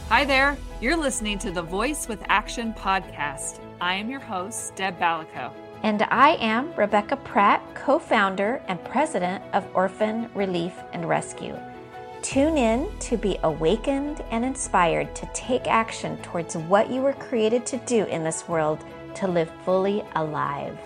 Hi there. You're listening to the Voice with Action podcast. I am your host, Deb Balico. And I am Rebecca Pratt, co-founder and president of Orphan Relief and Rescue. Tune in to be awakened and inspired to take action towards what you were created to do in this world, to live fully alive.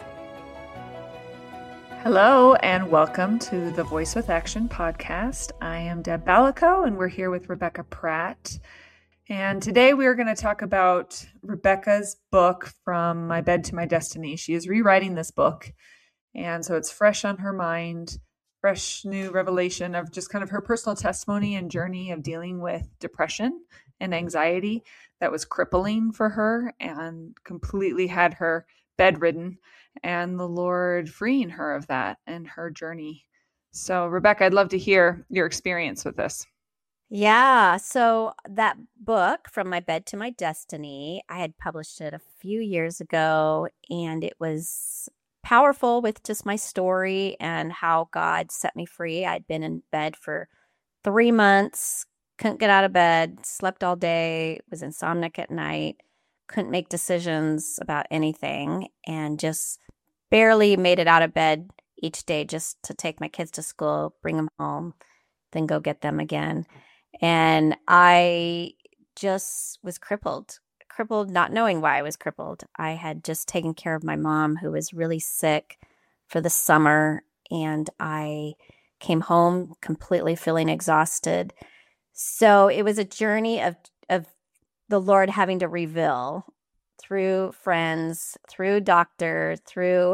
Hello, and welcome to the Voice with Action podcast. I am Deb Balico, and we're here with Rebecca Pratt. And today we are going to talk about Rebecca's book, From My Bed to My Destiny. She is rewriting this book, and so it's fresh on her mind, fresh new revelation of just kind of her personal testimony and journey of dealing with depression and anxiety that was crippling for her and completely had her bedridden, and the Lord freeing her of that and her journey. So, Rebecca, I'd love to hear your experience with this. Yeah, so that book, From My Bed to My Destiny, I had published it a few years ago, and it was powerful with just my story and how God set me free. I'd been in bed for 3 months, couldn't get out of bed, slept all day, was insomniac at night, couldn't make decisions about anything, and just barely made it out of bed each day just to take my kids to school, bring them home, then go get them again. And I just was crippled, not knowing why I was crippled. I had just taken care of my mom, who was really sick, for the summer, and I came home completely feeling exhausted. So it was a journey of the Lord having to reveal through friends, through doctor, through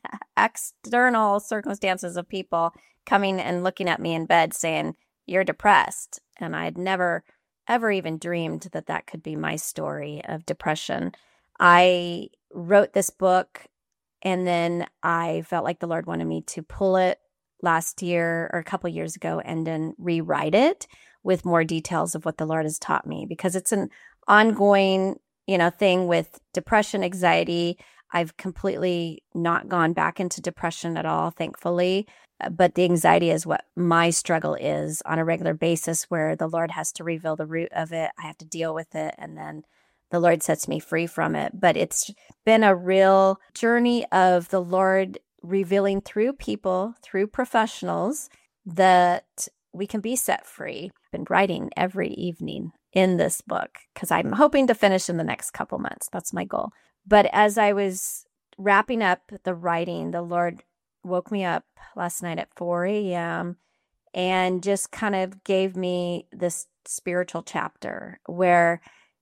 external circumstances of people coming and looking at me in bed saying, "You're depressed." And I'd never, ever even dreamed that that could be my story of depression. I wrote this book, and then I felt like the Lord wanted me to pull it last year or a couple years ago and then rewrite it with more details of what the Lord has taught me, because it's an ongoing, thing with depression, anxiety. I've completely not gone back into depression at all, thankfully. But the anxiety is what my struggle is on a regular basis, where the Lord has to reveal the root of it. I have to deal with it, and then the Lord sets me free from it. But it's been a real journey of the Lord revealing through people, through professionals, that we can be set free. I've been writing every evening in this book because I'm hoping to finish in the next couple months. That's my goal. But as I was wrapping up the writing, the Lord woke me up last night at 4 a.m. and just kind of gave me this spiritual chapter where,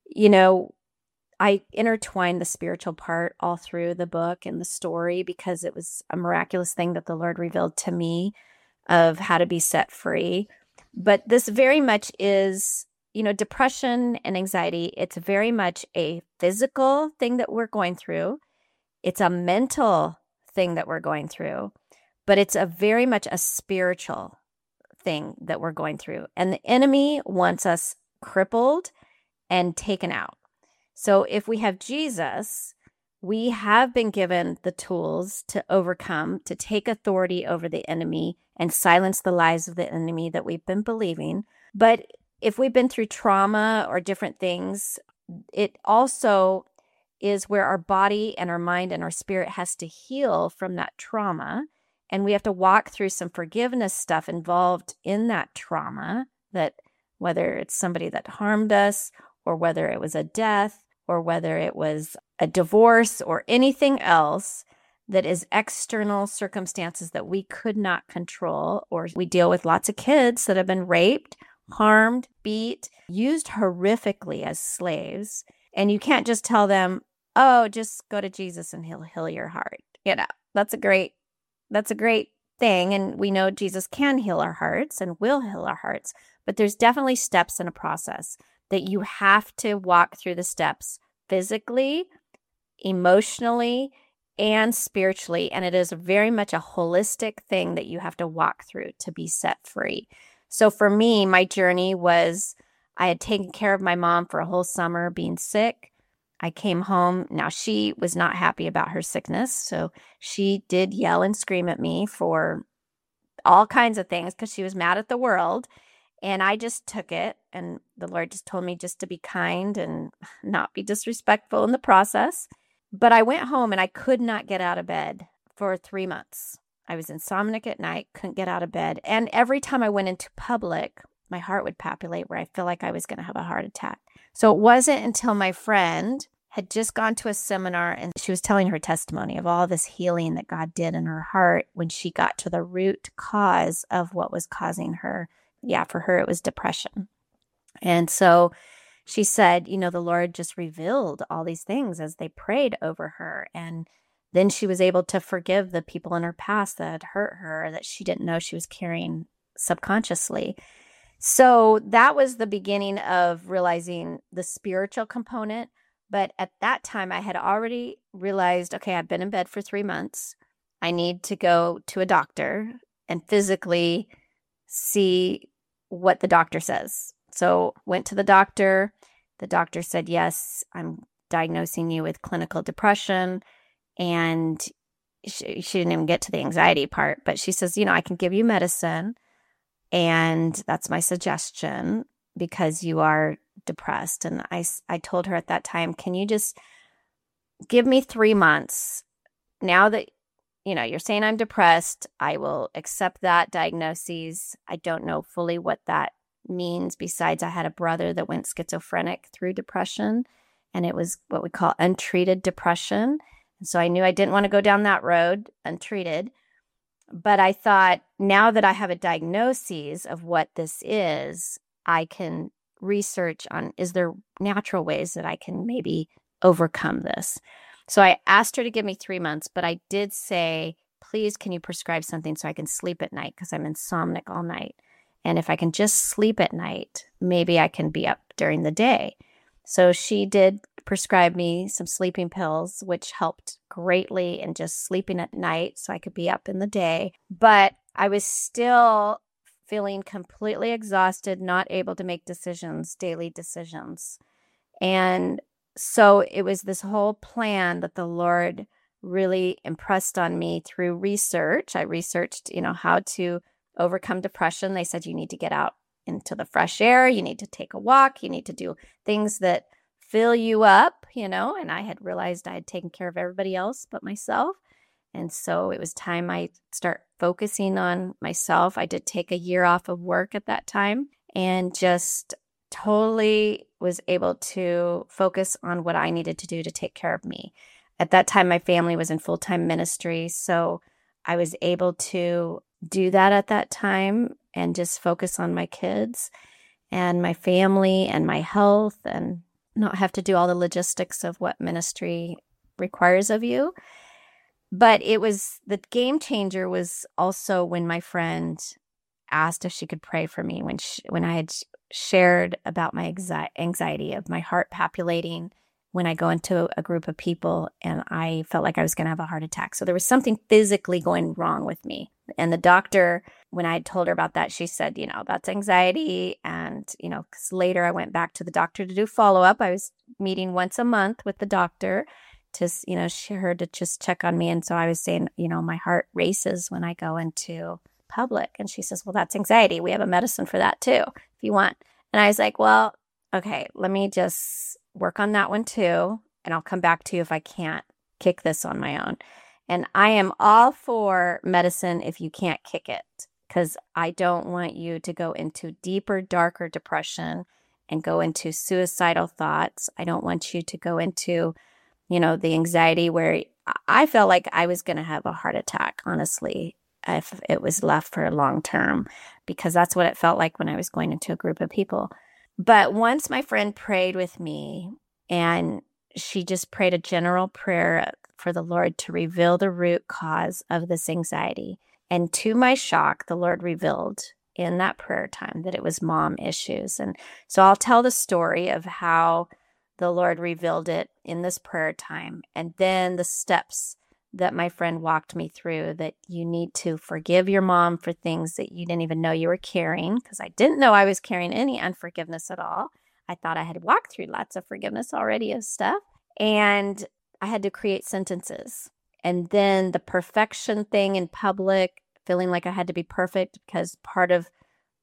I intertwined the spiritual part all through the book and the story, because it was a miraculous thing that the Lord revealed to me of how to be set free. But this very much is, depression and anxiety. It's very much a physical thing that we're going through. It's a mental thing that we're going through, but it's a very much a spiritual thing that we're going through. And the enemy wants us crippled and taken out. So if we have Jesus, we have been given the tools to overcome, to take authority over the enemy and silence the lies of the enemy that we've been believing. But if we've been through trauma or different things, it also is where our body and our mind and our spirit has to heal from that trauma. And we have to walk through some forgiveness stuff involved in that trauma, that whether it's somebody that harmed us, or whether it was a death, or whether it was a divorce, or anything else that is external circumstances that we could not control. Or we deal with lots of kids that have been raped, harmed, beat, used horrifically as slaves. And you can't just tell them, "Oh, just go to Jesus and he'll heal your heart." That's a great thing. And we know Jesus can heal our hearts and will heal our hearts. But there's definitely steps in a process that you have to walk through the steps physically, emotionally, and spiritually. And it is very much a holistic thing that you have to walk through to be set free. So for me, my journey was, I had taken care of my mom for a whole summer being sick. I came home. Now, she was not happy about her sickness, so she did yell and scream at me for all kinds of things because she was mad at the world. And I just took it, and the Lord just told me just to be kind and not be disrespectful in the process. But I went home and I could not get out of bed for 3 months. I was insomniac at night, couldn't get out of bed. And every time I went into public, my heart would palpitate where I feel like I was going to have a heart attack. So it wasn't until my friend had just gone to a seminar and she was telling her testimony of all this healing that God did in her heart when she got to the root cause of what was causing her. Yeah, for her, it was depression. And so she said, the Lord just revealed all these things as they prayed over her. And then she was able to forgive the people in her past that had hurt her, that she didn't know she was carrying subconsciously. So that was the beginning of realizing the spiritual component. But at that time, I had already realized, okay, I've been in bed for 3 months. I need to go to a doctor and physically see what the doctor says. So went to the doctor. The doctor said, yes, I'm diagnosing you with clinical depression. And she didn't even get to the anxiety part, but she says, I can give you medicine. And that's my suggestion because you are depressed. And I told her at that time, can you just give me 3 months? Now that, you're saying I'm depressed, I will accept that diagnosis. I don't know fully what that means. Besides, I had a brother that went schizophrenic through depression, and it was what we call untreated depression. And so I knew I didn't want to go down that road untreated. But I thought, now that I have a diagnosis of what this is, I can research on, is there natural ways that I can maybe overcome this? So I asked her to give me 3 months, but I did say, please, can you prescribe something so I can sleep at night because I'm insomniac all night. And if I can just sleep at night, maybe I can be up during the day. So she did prescribe me some sleeping pills, which helped greatly in just sleeping at night so I could be up in the day. But I was still feeling completely exhausted, not able to make daily decisions. And so it was this whole plan that the Lord really impressed on me through research. I researched, how to overcome depression. They said you need to get out into the fresh air, you need to take a walk, you need to do things that fill you up, and I had realized I had taken care of everybody else but myself. And so it was time I start focusing on myself. I did take a year off of work at that time and just totally was able to focus on what I needed to do to take care of me. At that time, my family was in full-time ministry, so I was able to do that at that time and just focus on my kids and my family and my health and not have to do all the logistics of what ministry requires of you. But the game changer was also when my friend asked if she could pray for me when I had shared about my anxiety of my heart palpitating when I go into a group of people and I felt like I was going to have a heart attack. So there was something physically going wrong with me. And the doctor, when I had told her about that, she said, that's anxiety. And, because later I went back to the doctor to do follow-up. I was meeting once a month with the doctor to, her to just check on me. And so I was saying, my heart races when I go into public. And she says, well, that's anxiety. We have a medicine for that too, if you want. And I was like, well, okay, let me just work on that one too. And I'll come back to you if I can't kick this on my own. And I am all for medicine if you can't kick it, because I don't want you to go into deeper, darker depression and go into suicidal thoughts. I don't want you to go into, the anxiety where I felt like I was going to have a heart attack, honestly, if it was left for a long term, because that's what it felt like when I was going into a group of people. But once my friend prayed with me, and she just prayed a general prayer for the Lord to reveal the root cause of this anxiety. And to my shock, the Lord revealed in that prayer time that it was mom issues. And so I'll tell the story of how the Lord revealed it in this prayer time, and then the steps that my friend walked me through, that you need to forgive your mom for things that you didn't even know you were carrying, because I didn't know I was carrying any unforgiveness at all. I thought I had walked through lots of forgiveness already of stuff, and I had to create sentences. And then the perfection thing in public, feeling like I had to be perfect, because part of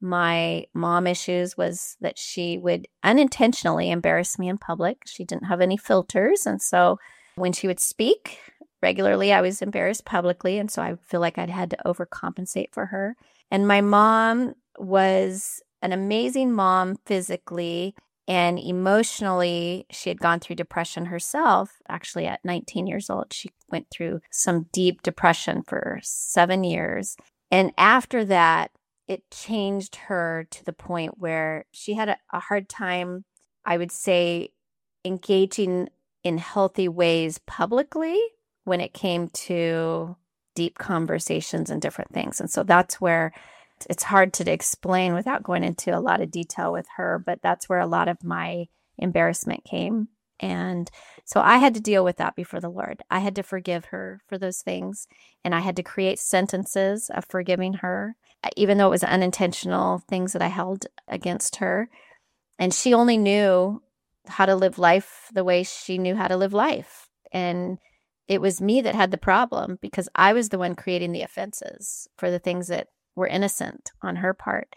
my mom issues was that she would unintentionally embarrass me in public. She didn't have any filters. And so when she would speak regularly, I was embarrassed publicly. And so I feel like I'd had to overcompensate for her. And my mom was an amazing mom physically and emotionally. She had gone through depression herself. Actually, at 19 years old, she went through some deep depression for 7 years. And after that, it changed her to the point where she had a hard time, I would say, engaging in healthy ways publicly when it came to deep conversations and different things. And so that's where it's hard to explain without going into a lot of detail with her, but that's where a lot of my embarrassment came. And so I had to deal with that before the Lord. I had to forgive her for those things. And I had to create sentences of forgiving her, even though it was unintentional things that I held against her. And she only knew how to live life the way she knew how to live life. And it was me that had the problem because I was the one creating the offenses for the things that were innocent on her part.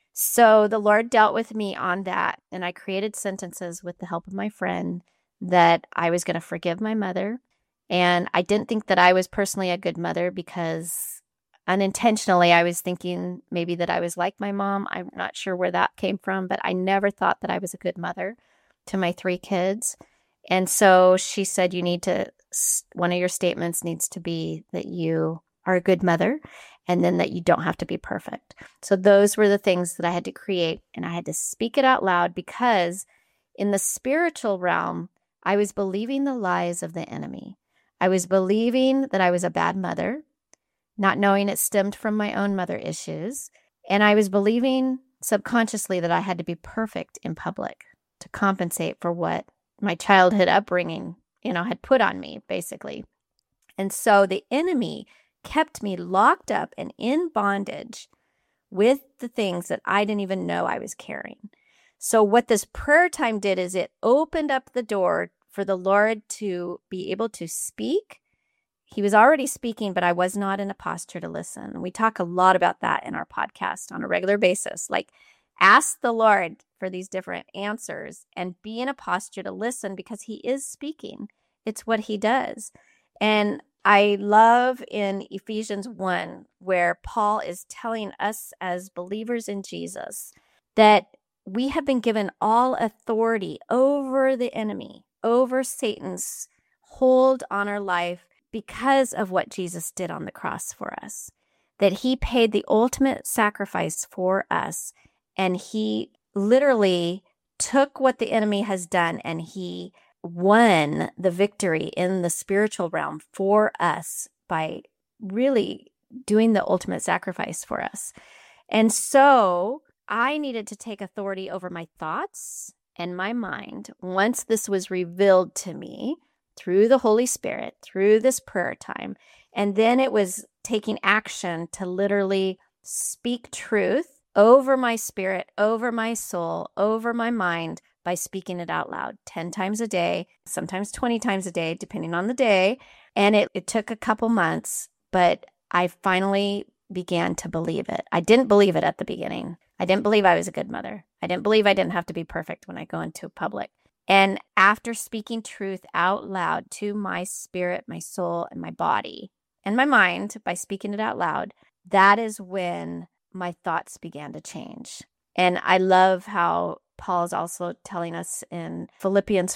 So the Lord dealt with me on that. And I created sentences with the help of my friend that I was going to forgive my mother. And I didn't think that I was personally a good mother because unintentionally I was thinking maybe that I was like my mom. I'm not sure where that came from, but I never thought that I was a good mother to my 3 kids. And so she said, one of your statements needs to be that you are a good mother and then that you don't have to be perfect. So those were the things that I had to create, and I had to speak it out loud because in the spiritual realm, I was believing the lies of the enemy. I was believing that I was a bad mother, not knowing it stemmed from my own mother issues. And I was believing subconsciously that I had to be perfect in public to compensate for what my childhood upbringing, had put on me, basically. And so the enemy kept me locked up and in bondage with the things that I didn't even know I was carrying. So what this prayer time did is it opened up the door for the Lord to be able to speak. He was already speaking, but I was not in a posture to listen. We talk a lot about that in our podcast on a regular basis. Like, ask the Lord for these different answers and be in a posture to listen because he is speaking. It's what he does. And I love in Ephesians 1 where Paul is telling us as believers in Jesus that we have been given all authority over the enemy, over Satan's hold on our life because of what Jesus did on the cross for us, that he paid the ultimate sacrifice for us. And he literally took what the enemy has done and he won the victory in the spiritual realm for us by really doing the ultimate sacrifice for us. And so I needed to take authority over my thoughts and my mind once this was revealed to me through the Holy Spirit, through this prayer time. And then it was taking action to literally speak truth over my spirit, over my soul, over my mind by speaking it out loud 10 times a day, sometimes 20 times a day, depending on the day. And it took a couple months, but I finally began to believe it. I didn't believe it at the beginning. I didn't believe I was a good mother. I didn't believe I didn't have to be perfect when I go into public. And after speaking truth out loud to my spirit, my soul, and my body, and my mind, by speaking it out loud, that is when my thoughts began to change. And I love how Paul is also telling us in Philippians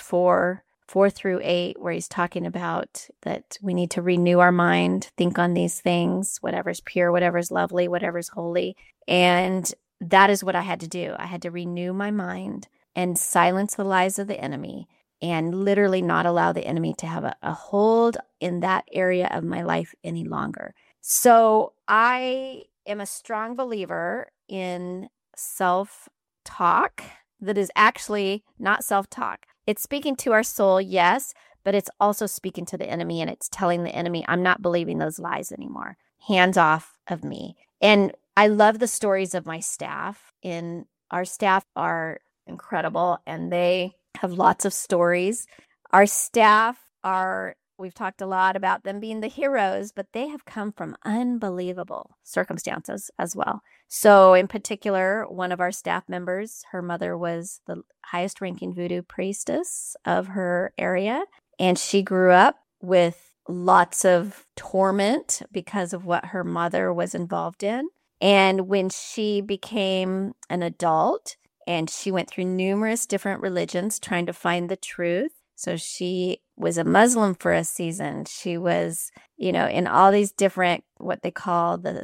4:4-8, where he's talking about that we need to renew our mind, think on these things, whatever's pure, whatever's lovely, whatever's holy. And that is what I had to do. I had to renew my mind and silence the lies of the enemy and literally not allow the enemy to have a hold in that area of my life any longer. So I am a strong believer in self-talk that is actually not self-talk. It's speaking to our soul, yes, but it's also speaking to the enemy, and it's telling the enemy, I'm not believing those lies anymore. Hands off of me. And I love the stories of my staff. Our staff are incredible, and they have lots of stories. Our staff are We've talked a lot about them being the heroes, but they have come from unbelievable circumstances as well. So, in particular, one of our staff members, her mother was the highest ranking voodoo priestess of her area. And she grew up with lots of torment because of what her mother was involved in. And when she became an adult, and she went through numerous different religions trying to find the truth. So she was a Muslim for a season. She was, in all these different, what they call the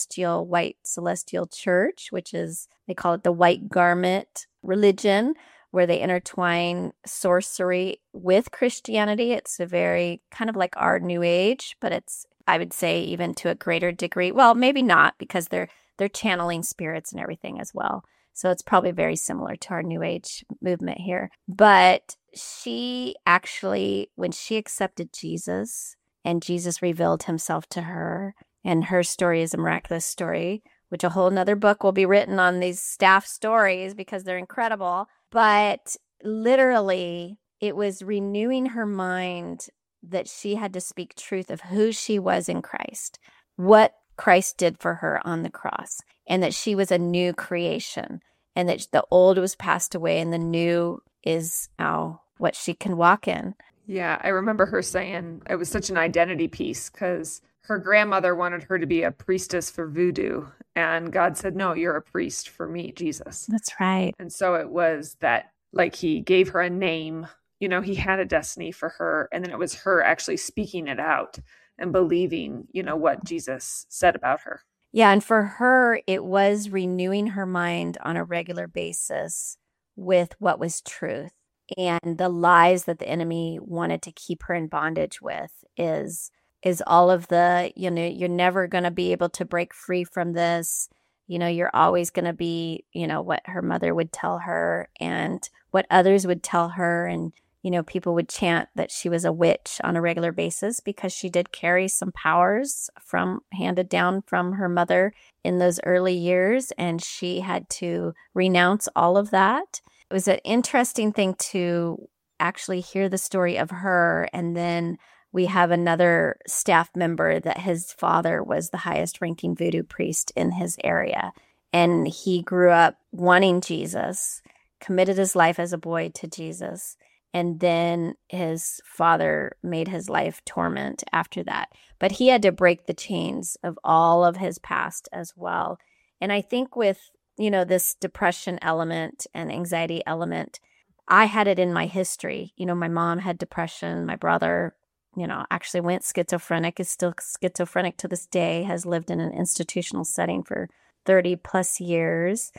white celestial church, which is, they call it the white garment religion, where they intertwine sorcery with Christianity. It's a very kind of like our New Age, but it's, I would say, even to a greater degree. Well, maybe not, because they're channeling spirits and everything as well. So it's probably very similar to our New Age movement here. But she actually, when she accepted Jesus and Jesus revealed himself to her, and her story is a miraculous story, which a whole nother book will be written on these staff stories because they're incredible. But literally, it was renewing her mind that she had to speak truth of who she was in Christ, what Christ did for her on the cross, and that she was a new creation, and that the old was passed away and the new is now what she can walk in. Yeah, I remember her saying it was such an identity piece because her grandmother wanted her to be a priestess for voodoo. And God said, no, you're a priest for me, Jesus. That's right. And so it was that, like, he gave her a name, he had a destiny for her. And then it was her actually speaking it out and believing, what Jesus said about her. Yeah. And for her, it was renewing her mind on a regular basis with what was truth. And the lies that the enemy wanted to keep her in bondage with is all of the, you're never going to be able to break free from this. You're always going to be, what her mother would tell her and what others would tell her. And, people would chant that she was a witch on a regular basis because she did carry some powers handed down from her mother in those early years. And she had to renounce all of that. It was an interesting thing to actually hear the story of her. And then we have another staff member that his father was the highest ranking voodoo priest in his area. And he grew up wanting Jesus, committed his life as a boy to Jesus. And then his father made his life torment after that. But he had to break the chains of all of his past as well. And I think with this depression element and anxiety element, I had it in my history. My mom had depression. My brother, actually went schizophrenic, is still schizophrenic to this day, has lived in an institutional setting for 30 plus years.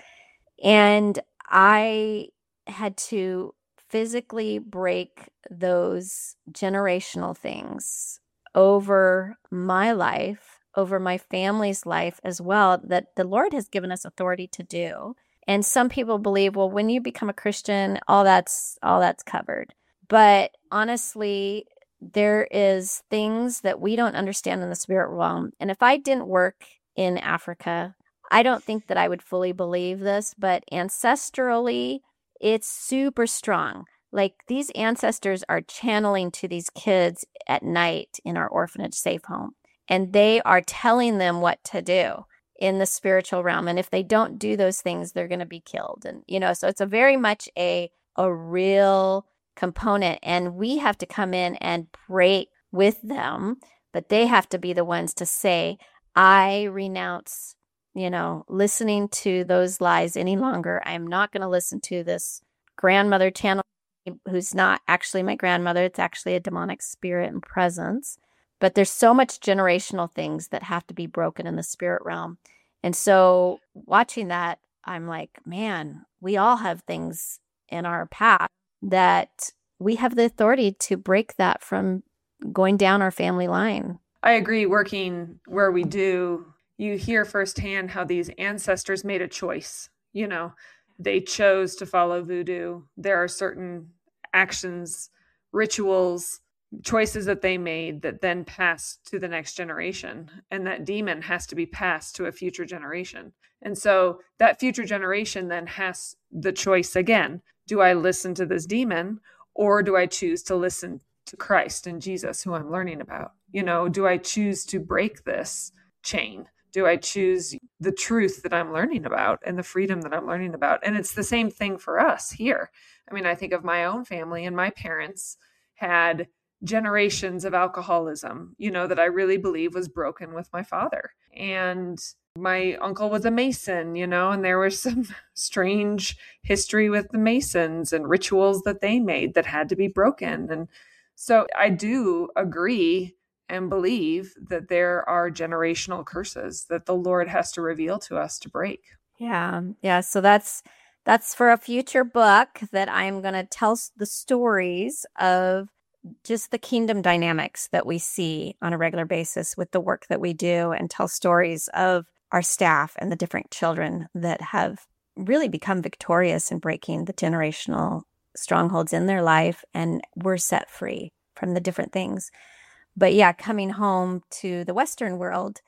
And I had to physically break those generational things over my life, over my family's life as well, that the Lord has given us authority to do. And some people believe, well, when you become a Christian, all that's covered. But honestly, there is things that we don't understand in the spirit realm. And if I didn't work in Africa, I don't think that I would fully believe this, but ancestrally, it's super strong. Like, these ancestors are channeling to these kids at night in our orphanage safe home. And they are telling them what to do in the spiritual realm. And if they don't do those things, they're going to be killed. And, so it's a very much a real component. And we have to come in and break with them, but they have to be the ones to say, I renounce, listening to those lies any longer. I am not going to listen to this grandmother channel who's not actually my grandmother. It's actually a demonic spirit and presence. But there's so much generational things that have to be broken in the spirit realm. And so watching that, I'm like, man, we all have things in our past that we have the authority to break that from going down our family line. I agree. Working where we do, you hear firsthand how these ancestors made a choice. They chose to follow voodoo. There are certain actions, rituals, choices that they made that then pass to the next generation. And that demon has to be passed to a future generation. And so that future generation then has the choice again. Do I listen to this demon, or do I choose to listen to Christ and Jesus, who I'm learning about? Do I choose to break this chain? Do I choose the truth that I'm learning about and the freedom that I'm learning about? And it's the same thing for us here. I mean, I think of my own family, and my parents had generations of alcoholism, that I really believe was broken with my father. And my uncle was a Mason, and there was some strange history with the Masons and rituals that they made that had to be broken. And so I do agree and believe that there are generational curses that the Lord has to reveal to us to break. Yeah. Yeah. So that's for a future book that I'm going to tell the stories of just the kingdom dynamics that we see on a regular basis with the work that we do, and tell stories of our staff and the different children that have really become victorious in breaking the generational strongholds in their life and were set free from the different things. But yeah, coming home to the Western world,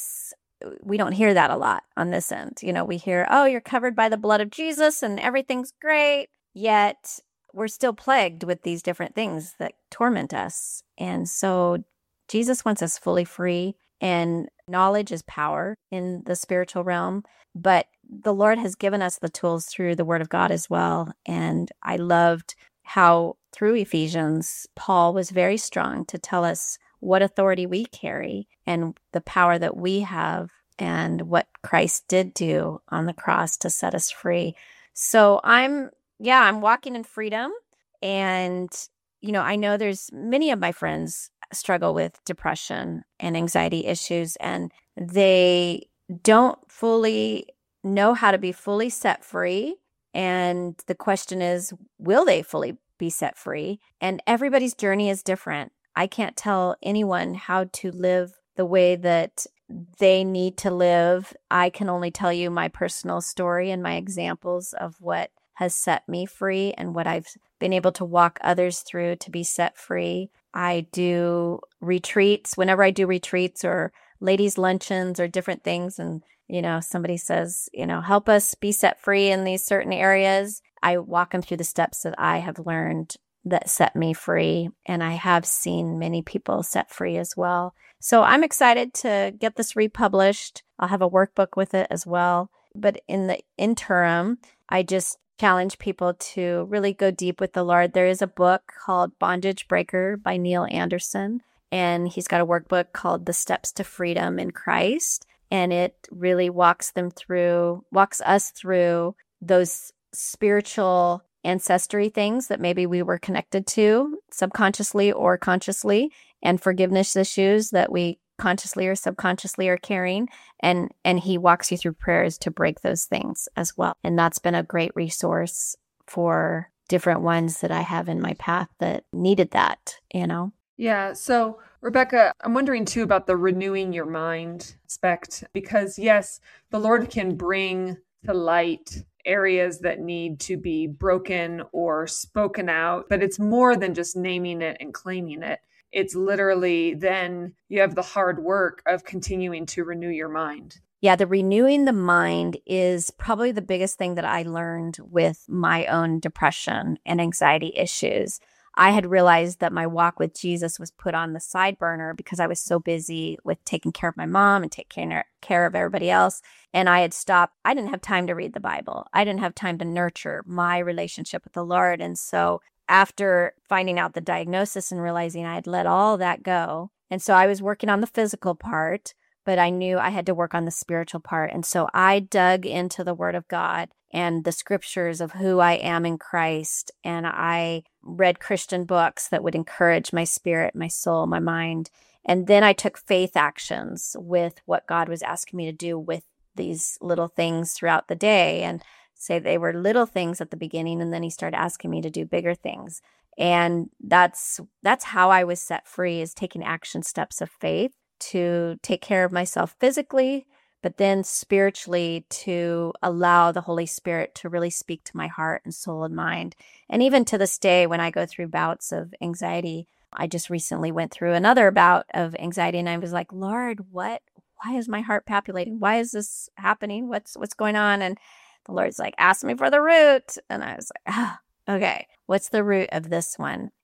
we don't hear that a lot on this end. We hear, oh, you're covered by the blood of Jesus and everything's great. Yet we're still plagued with these different things that torment us. And so Jesus wants us fully free, and knowledge is power in the spiritual realm. But the Lord has given us the tools through the Word of God as well. And I loved how through Ephesians, Paul was very strong to tell us what authority we carry and the power that we have and what Christ did do on the cross to set us free. So I'm walking in freedom. And, I know there's many of my friends struggle with depression and anxiety issues, and they don't fully know how to be fully set free. And the question is, will they fully be set free? And everybody's journey is different. I can't tell anyone how to live the way that they need to live. I can only tell you my personal story and my examples of what has set me free and what I've been able to walk others through to be set free. I do retreats. Whenever I do retreats or ladies' luncheons or different things, and somebody says, help us be set free in these certain areas, I walk them through the steps that I have learned that set me free. And I have seen many people set free as well. So I'm excited to get this republished. I'll have a workbook with it as well. But in the interim, I just challenge people to really go deep with the Lord. There is a book called Bondage Breaker by Neil Anderson, and he's got a workbook called The Steps to Freedom in Christ. And it really walks us through those spiritual ancestry things that maybe we were connected to subconsciously or consciously, and forgiveness issues that we consciously or subconsciously are carrying. And he walks you through prayers to break those things as well. And that's been a great resource for different ones that I have in my path that needed that, Yeah. So, Rebecca, I'm wondering too about the renewing your mind aspect, because yes, the Lord can bring to light areas that need to be broken or spoken out, but it's more than just naming it and claiming it. It's literally then you have the hard work of continuing to renew your mind. Yeah, the renewing the mind is probably the biggest thing that I learned with my own depression and anxiety issues. I had realized that my walk with Jesus was put on the side burner because I was so busy with taking care of my mom and taking care of everybody else. And I had stopped. I didn't have time to read the Bible. I didn't have time to nurture my relationship with the Lord. And so after finding out the diagnosis and realizing I had let all that go, and so I was working on the physical part, but I knew I had to work on the spiritual part. And so I dug into the Word of God and the scriptures of who I am in Christ. And I read Christian books that would encourage my spirit, my soul, my mind. And then I took faith actions with what God was asking me to do with these little things throughout the day. And say they were little things at the beginning, and then he started asking me to do bigger things. And that's how I was set free, is taking action steps of faith to take care of myself physically, but then spiritually to allow the Holy Spirit to really speak to my heart and soul and mind. And even to this day, when I go through bouts of anxiety, I just recently went through another bout of anxiety, and I was like, Lord, why is my heart palpitating? Why is this happening? What's going on? And the Lord's like, ask me for the root. And I was like, okay, what's the root of this one?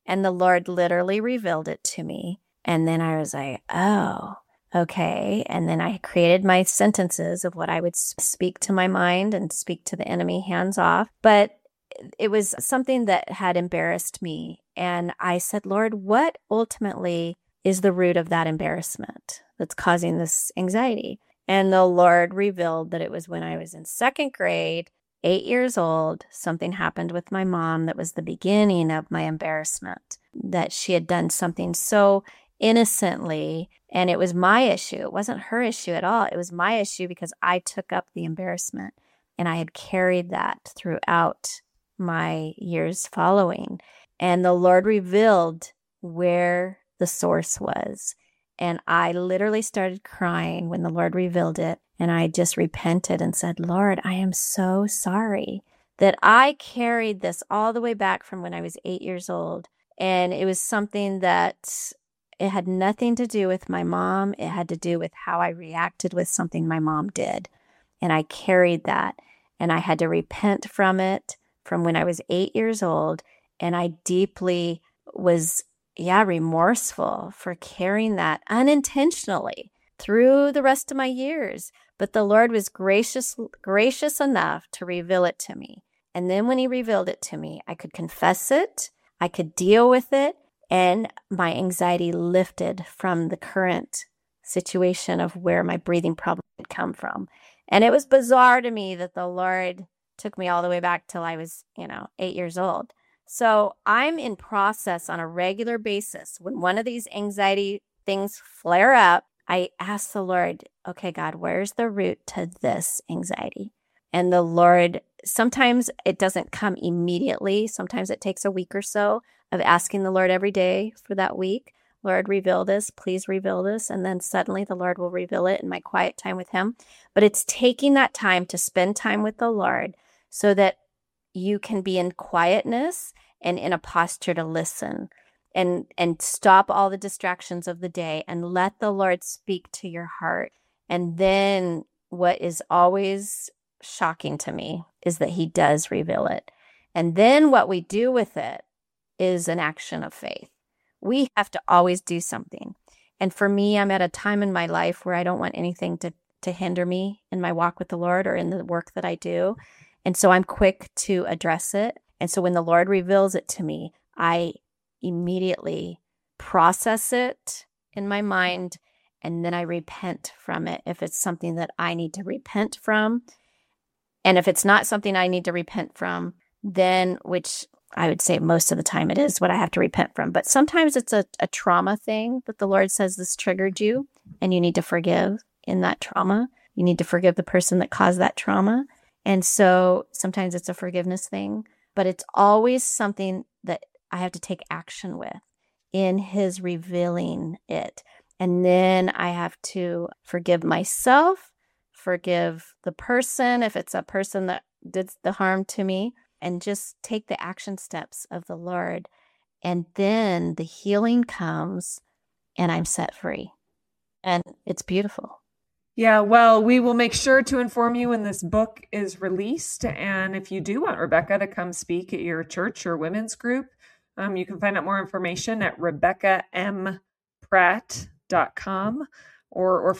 And the Lord literally revealed it to me. And then I was like, oh, okay. And then I created my sentences of what I would speak to my mind and speak to the enemy, hands off. But it was something that had embarrassed me. And I said, Lord, what ultimately is the root of that embarrassment that's causing this anxiety? And the Lord revealed that it was when I was in second grade, 8 years old, something happened with my mom that was the beginning of my embarrassment, that she had done something so innocently, and it was my issue. It wasn't her issue at all. It was my issue because I took up the embarrassment, and I had carried that throughout my years following. And the Lord revealed where the source was. And I literally started crying when the Lord revealed it. And I just repented and said, Lord, I am so sorry that I carried this all the way back from when I was 8 years old. And it was something that it had nothing to do with my mom. It had to do with how I reacted with something my mom did. And I carried that. And I had to repent from it from when I was 8 years old. And I deeply was, remorseful for carrying that unintentionally through the rest of my years. But the Lord was gracious enough to reveal it to me. And then when he revealed it to me, I could confess it, I could deal with it, and my anxiety lifted from the current situation of where my breathing problem had come from. And it was bizarre to me that the Lord took me all the way back till I was, 8 years old. So I'm in process on a regular basis. When one of these anxiety things flare up, I ask the Lord, okay, God, where's the root to this anxiety? And the Lord, sometimes it doesn't come immediately. Sometimes it takes a week or so of asking the Lord every day for that week. Lord, reveal this, please reveal this. And then suddenly the Lord will reveal it in my quiet time with him. But it's taking that time to spend time with the Lord so that you can be in quietness and in a posture to listen and stop all the distractions of the day and let the Lord speak to your heart. And then what is always shocking to me is that he does reveal it. And then what we do with it is an action of faith. We have to always do something. And for me, I'm at a time in my life where I don't want anything to hinder me in my walk with the Lord or in the work that I do. And so I'm quick to address it. And so when the Lord reveals it to me, I immediately process it in my mind, and then I repent from it if it's something that I need to repent from. And if it's not something I need to repent from, then, which I would say most of the time it is what I have to repent from. But sometimes it's a trauma thing that the Lord says this triggered you, and you need to forgive in that trauma. You need to forgive the person that caused that trauma. And so sometimes it's a forgiveness thing, but it's always something that I have to take action with in his revealing it. And then I have to forgive myself, forgive the person, if it's a person that did the harm to me, and just take the action steps of the Lord. And then the healing comes and I'm set free. And it's beautiful. Yeah, well, we will make sure to inform you when this book is released. And if you do want Rebecca to come speak at your church or women's group, you can find out more information at RebeccaMPratt.com or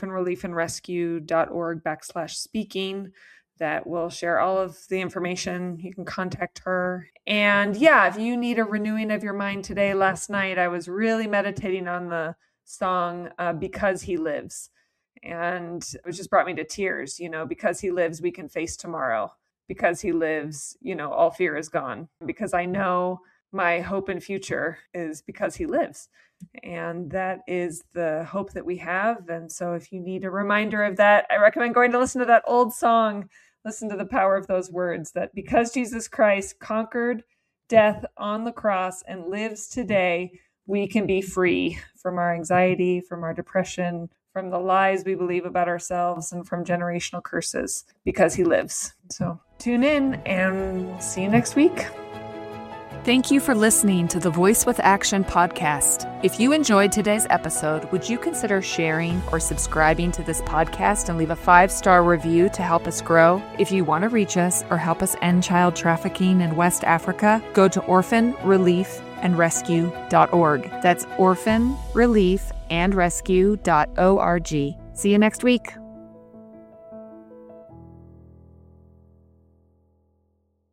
orphanreliefandrescue.org/speaking. That will share all of the information. You can contact her. And yeah, if you need a renewing of your mind today, last night I was really meditating on the song Because He Lives. And it just brought me to tears, because he lives, we can face tomorrow. Because he lives, all fear is gone. Because I know my hope and future is because he lives. And that is the hope that we have. And so if you need a reminder of that, I recommend going to listen to that old song. Listen to the power of those words, that because Jesus Christ conquered death on the cross and lives today, we can be free from our anxiety, from our depression, from the lies we believe about ourselves, and from generational curses, because he lives. So tune in and we'll see you next week. Thank you for listening to the Voice with Action podcast. If you enjoyed today's episode, would you consider sharing or subscribing to this podcast and leave a 5-star review to help us grow? If you want to reach us or help us end child trafficking in West Africa, go to orphanreliefandrescue.org. orphanreliefandrescue.org. That's orphanreliefandrescue.org. See you next week.